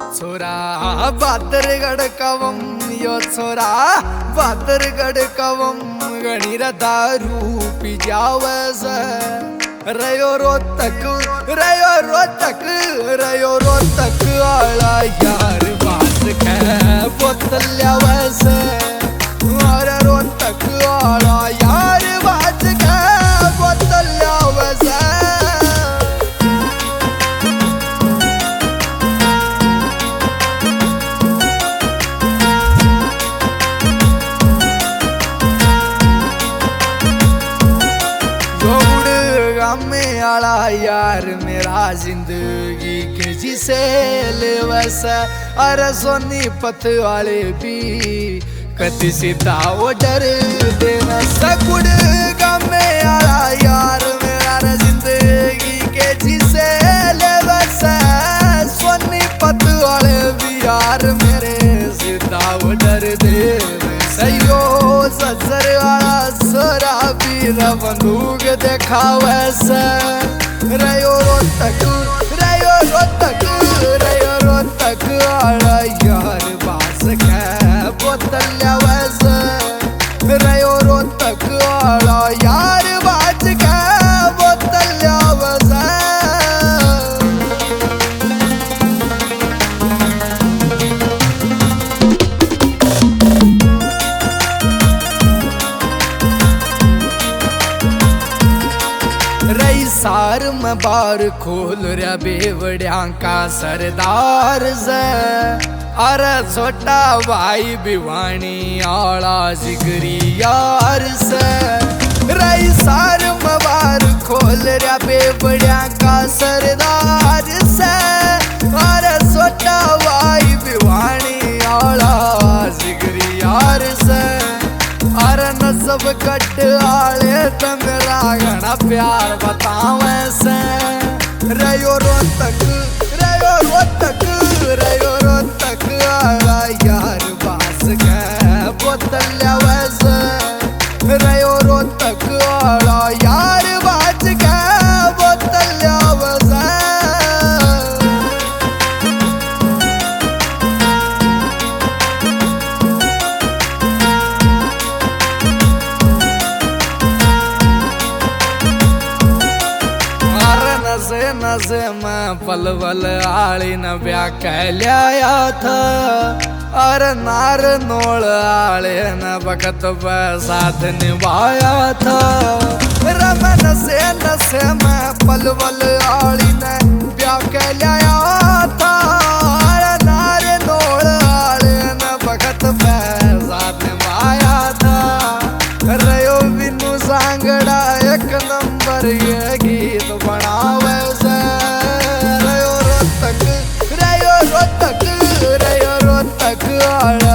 छोरा बातरगड कवम यो छोरा बातरगड कवम गणिर दारू पी जावस रयो रोतक आला यार बात के बोतल्यावस अरे रोतक आला यार बात के बोतल्यावस में आला यार मेरा जिंदगी के जिसे लेवस अरे सोनीपत वाले भी कति सीता वो डर देना सकुड़ में आला यार मेरा जिंदगी के जिसे लेवस सोनीपत वाले भी यार मेरे सीता वो डर दे सयो ससर वाला सोरा वीर बंदूक देखावस रयो रोतक आला यार बास के बोतल्यावस रयो रोतक आला यार बास के बोतल्यावस रई सार में बार खोल रहा बेवड़िया का सरदार से अरे छोटा भाई भिवानी आला जिगरी यार से रई सार में बार खोल रहा बेवड़िया का सरदार से अरे छोटा भाई भिवानी आला जिगरी यार से अरे न सब कट आले तो मेरा घना प्यार बतावे से रयो रोतक आला यार बास के बोतल्यावस रयो रोतक आला यार बास के बोतल्यावस नशे में पलवल आली न ब्याह कहलाया था अरे नार नोल आले न बकत साथ निभाया था रम नशे में पलवल आली न ब्याह कहलाया था अरे नार नोल आले न बकत साथ निभाया था रयो बिनु सांगड़ा एक नंबर ये गीत बनावे रयो रोतक आला